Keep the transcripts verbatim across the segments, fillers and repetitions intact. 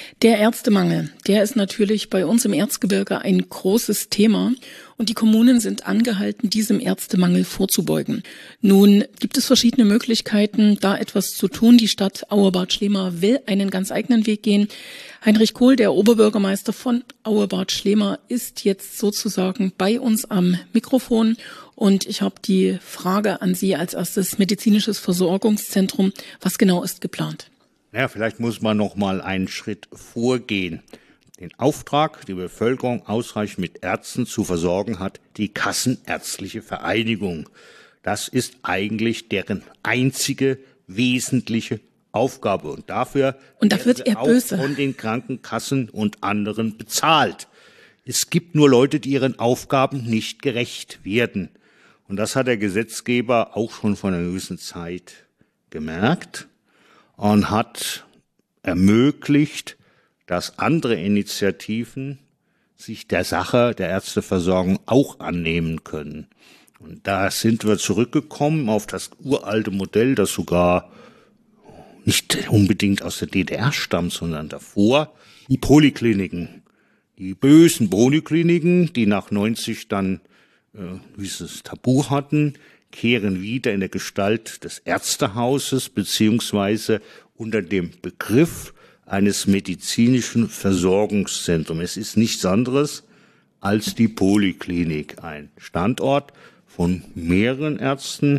Der Ärztemangel, der ist natürlich bei uns im Erzgebirge ein großes Thema und die Kommunen sind angehalten, diesem Ärztemangel vorzubeugen. Nun gibt es verschiedene Möglichkeiten, da etwas zu tun. Die Stadt Auebad Schlema will einen ganz eigenen Weg gehen. Heinrich Kohl, der Oberbürgermeister von Auebad Schlema, ist jetzt sozusagen bei uns am Mikrofon und ich habe die Frage an Sie als erstes: medizinisches Versorgungszentrum. Was genau ist geplant? Ja, vielleicht muss man noch mal einen Schritt vorgehen. Den Auftrag, die Bevölkerung ausreichend mit Ärzten zu versorgen, hat die Kassenärztliche Vereinigung. Das ist eigentlich deren einzige wesentliche Aufgabe. Und dafür, und da wird er auch böse. von den Krankenkassen und anderen bezahlt. Es gibt nur Leute, die ihren Aufgaben nicht gerecht werden. Und das hat der Gesetzgeber auch schon vor einer gewissen Zeit gemerkt und hat ermöglicht, dass andere Initiativen sich der Sache der Ärzteversorgung auch annehmen können. Und da sind wir zurückgekommen auf das uralte Modell, das sogar nicht unbedingt aus der D D R stammt, sondern davor, die Polikliniken. Die bösen Polikliniken, die nach neunzig dann äh, dieses Tabu hatten, kehren wieder in der Gestalt des Ärztehauses beziehungsweise unter dem Begriff eines medizinischen Versorgungszentrums. Es ist nichts anderes als die Poliklinik, ein Standort von mehreren Ärzten,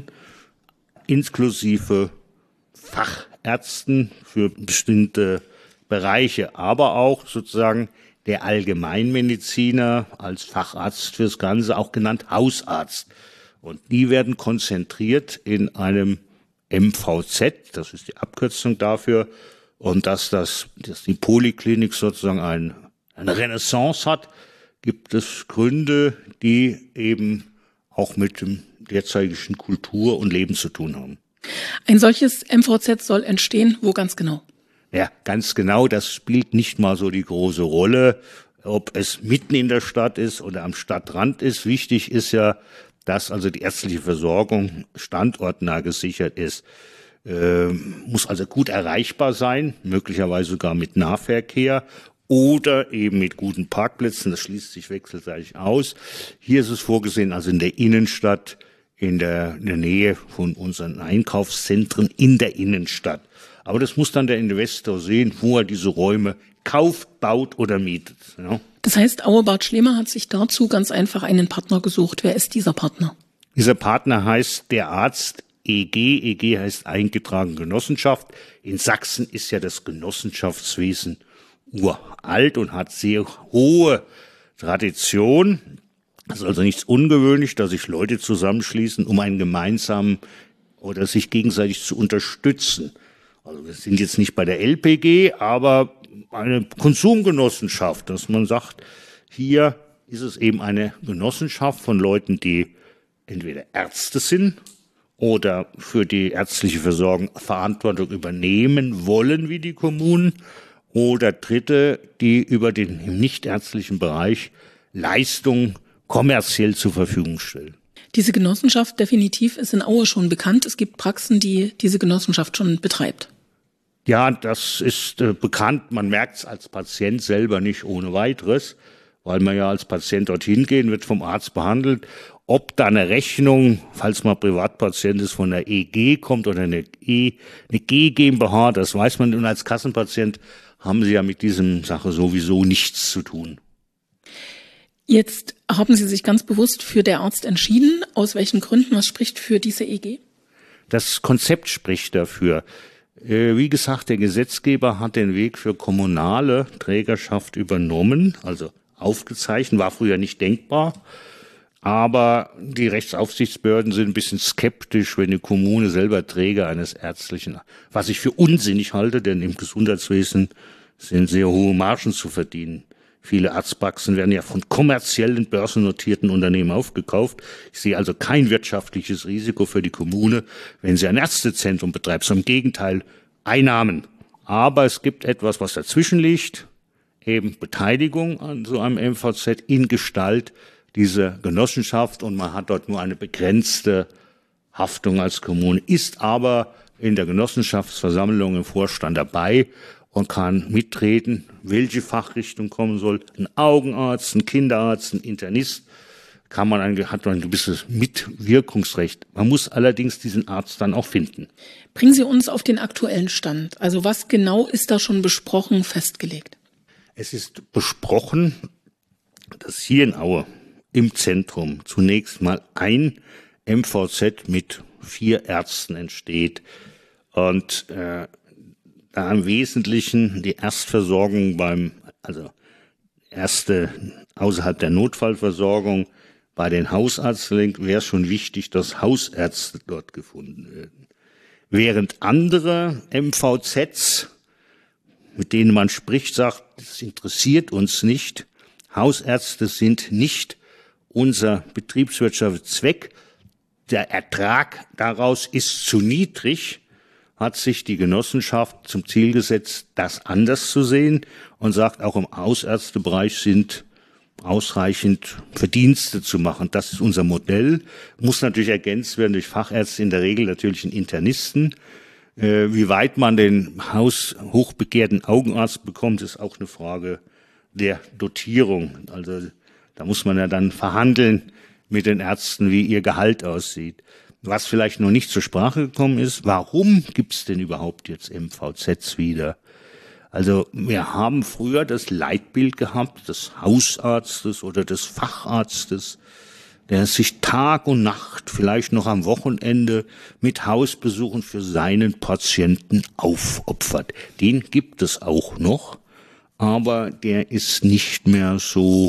inklusive Fachärzten für bestimmte Bereiche, aber auch sozusagen der Allgemeinmediziner als Facharzt fürs Ganze, auch genannt Hausarzt. Und die werden konzentriert in einem M V Z, das ist die Abkürzung dafür, und dass das, dass die Poliklinik sozusagen ein, eine Renaissance hat, gibt es Gründe, die eben auch mit dem derzeitigen Kultur und Leben zu tun haben. Ein solches M V Z soll entstehen, wo ganz genau? Ja, ganz genau, das spielt nicht mal so die große Rolle, ob es mitten in der Stadt ist oder am Stadtrand ist. Wichtig ist ja, dass also die ärztliche Versorgung standortnah gesichert ist. Äh, muss also gut erreichbar sein, möglicherweise sogar mit Nahverkehr oder eben mit guten Parkplätzen. Das schließt sich wechselseitig aus. Hier ist es vorgesehen, also in der Innenstadt, in der, in der Nähe von unseren Einkaufszentren in der Innenstadt. Aber das muss dann der Investor sehen, wo er diese Räume kauft, baut oder mietet. Ja. Das heißt, Auebad Schlema hat sich dazu ganz einfach einen Partner gesucht. Wer ist dieser Partner? Dieser Partner heißt der Arzt E G. E G heißt eingetragene Genossenschaft. In Sachsen ist ja das Genossenschaftswesen uralt und hat sehr hohe Tradition. Es ist also nichts ungewöhnlich, dass sich Leute zusammenschließen, um einen gemeinsamen oder sich gegenseitig zu unterstützen. Also wir sind jetzt nicht bei der L P G, aber eine Konsumgenossenschaft, dass man sagt, hier ist es eben eine Genossenschaft von Leuten, die entweder Ärzte sind oder für die ärztliche Versorgung Verantwortung übernehmen wollen, wie die Kommunen, oder Dritte, die über den im nichtärztlichen Bereich Leistungen kommerziell zur Verfügung stellen. Diese Genossenschaft definitiv ist in Aue schon bekannt. Es gibt Praxen, die diese Genossenschaft schon betreibt. Ja, das ist äh, bekannt. Man merkt es als Patient selber nicht ohne weiteres, weil man ja als Patient dorthin gehen, wird vom Arzt behandelt. Ob da eine Rechnung, falls man Privatpatient ist, von der E G kommt oder eine, e, eine G GmbH, das weiß man. Und als Kassenpatient haben Sie ja mit diesem Sache sowieso nichts zu tun. Jetzt haben Sie sich ganz bewusst für der Arzt entschieden. Aus welchen Gründen? Was spricht für diese E G? Das Konzept spricht dafür. Wie gesagt, der Gesetzgeber hat den Weg für kommunale Trägerschaft übernommen, also aufgezeichnet, war früher nicht denkbar. Aber die Rechtsaufsichtsbehörden sind ein bisschen skeptisch, wenn die Kommune selber Träger eines ärztlichen, was ich für unsinnig halte, denn im Gesundheitswesen sind sehr hohe Margen zu verdienen. Viele Arztpraxen werden ja von kommerziellen, börsennotierten Unternehmen aufgekauft. Ich sehe also kein wirtschaftliches Risiko für die Kommune, wenn sie ein Ärztezentrum betreibt. So im Gegenteil, Einnahmen. Aber es gibt etwas, was dazwischen liegt, eben Beteiligung an so einem M V Z in Gestalt dieser Genossenschaft. Und man hat dort nur eine begrenzte Haftung als Kommune, ist aber in der Genossenschaftsversammlung im Vorstand dabei und kann mitreden, welche Fachrichtung kommen soll. Ein Augenarzt, ein Kinderarzt, ein Internist, kann man ein, hat man ein gewisses Mitwirkungsrecht. Man muss allerdings diesen Arzt dann auch finden. Bringen Sie uns auf den aktuellen Stand. Also was genau ist da schon besprochen, festgelegt? Es ist besprochen, dass hier in Aue im Zentrum zunächst mal ein M V Z mit vier Ärzten entsteht und äh, da im Wesentlichen die Erstversorgung beim, also erste außerhalb der Notfallversorgung bei den Hausärzten liegt, wäre es schon wichtig, dass Hausärzte dort gefunden werden. Während andere M V Zs, mit denen man spricht, sagt, das interessiert uns nicht. Hausärzte sind nicht unser betriebswirtschaftlicher Zweck. Der Ertrag daraus ist zu niedrig, hat sich die Genossenschaft zum Ziel gesetzt, das anders zu sehen und sagt, auch im Hausärztebereich sind ausreichend Verdienste zu machen. Das ist unser Modell. Muss natürlich ergänzt werden durch Fachärzte, in der Regel natürlich einen Internisten. Äh, wie weit man den haushochbegehrten Augenarzt bekommt, ist auch eine Frage der Dotierung. Also da muss man ja dann verhandeln mit den Ärzten, wie ihr Gehalt aussieht. Was vielleicht noch nicht zur Sprache gekommen ist, warum gibt es denn überhaupt jetzt M V Zs wieder? Also wir haben früher das Leitbild gehabt des Hausarztes oder des Facharztes, der sich Tag und Nacht, vielleicht noch am Wochenende, mit Hausbesuchen für seinen Patienten aufopfert. Den gibt es auch noch, aber der ist nicht mehr so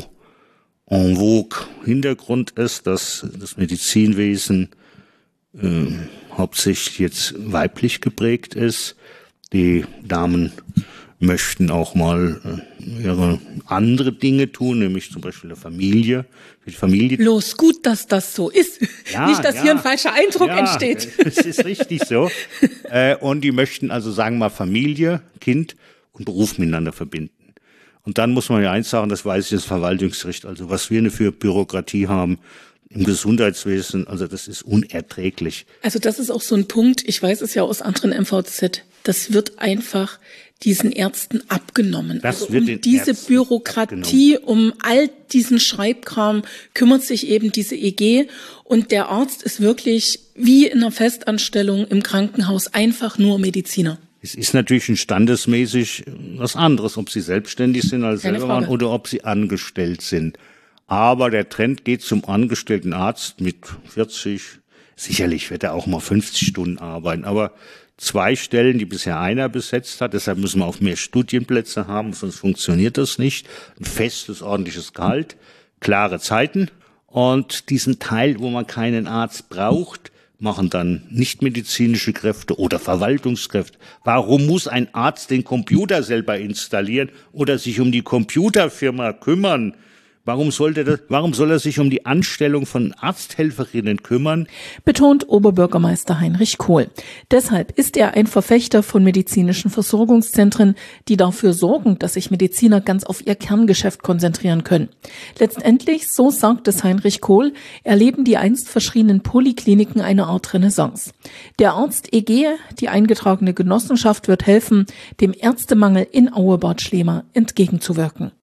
en vogue. Hintergrund ist, dass das Medizinwesen äh, hauptsächlich jetzt weiblich geprägt ist. Die Damen möchten auch mal äh, ihre andere Dinge tun, nämlich zum Beispiel der Familie. Für die Familie. Bloß gut, dass das so ist. Ja, Nicht, dass ja, hier ein falscher Eindruck ja, entsteht. Das ist richtig so. äh, und die möchten also, sagen wir mal, Familie, Kind und Beruf miteinander verbinden. Und dann muss man ja eins sagen, das weiß ich das Verwaltungsgericht, also was wir für Bürokratie haben im Gesundheitswesen, also das ist unerträglich. Also das ist auch so ein Punkt, ich weiß es ja aus anderen M V Z, das wird einfach diesen Ärzten abgenommen. Das also wird um den diese Ärzten Bürokratie, um all diesen Schreibkram kümmert sich eben diese E G und der Arzt ist wirklich wie in einer Festanstellung im Krankenhaus einfach nur Mediziner. Es ist natürlich ein standesmäßig was anderes, ob sie selbstständig sind als Keine selber Frage. oder ob sie angestellt sind. Aber der Trend geht zum angestellten Arzt mit vierzig. Sicherlich wird er auch mal fünfzig Stunden arbeiten, aber zwei Stellen, die bisher einer besetzt hat, deshalb müssen wir auch mehr Studienplätze haben, sonst funktioniert das nicht. Ein festes, ordentliches Gehalt, klare Zeiten und diesen Teil, wo man keinen Arzt braucht, machen dann nichtmedizinische Kräfte oder Verwaltungskräfte. Warum muss ein Arzt den Computer selber installieren oder sich um die Computerfirma kümmern? Warum sollte das, warum soll er sich um die Anstellung von Arzthelferinnen kümmern? Betont Oberbürgermeister Heinrich Kohl. Deshalb ist er ein Verfechter von medizinischen Versorgungszentren, die dafür sorgen, dass sich Mediziner ganz auf ihr Kerngeschäft konzentrieren können. Letztendlich, so sagt es Heinrich Kohl, erleben die einst verschrienen Polikliniken eine Art Renaissance. Der Arzt E G, die eingetragene Genossenschaft, wird helfen, dem Ärztemangel in Aue-Bad Schlema entgegenzuwirken.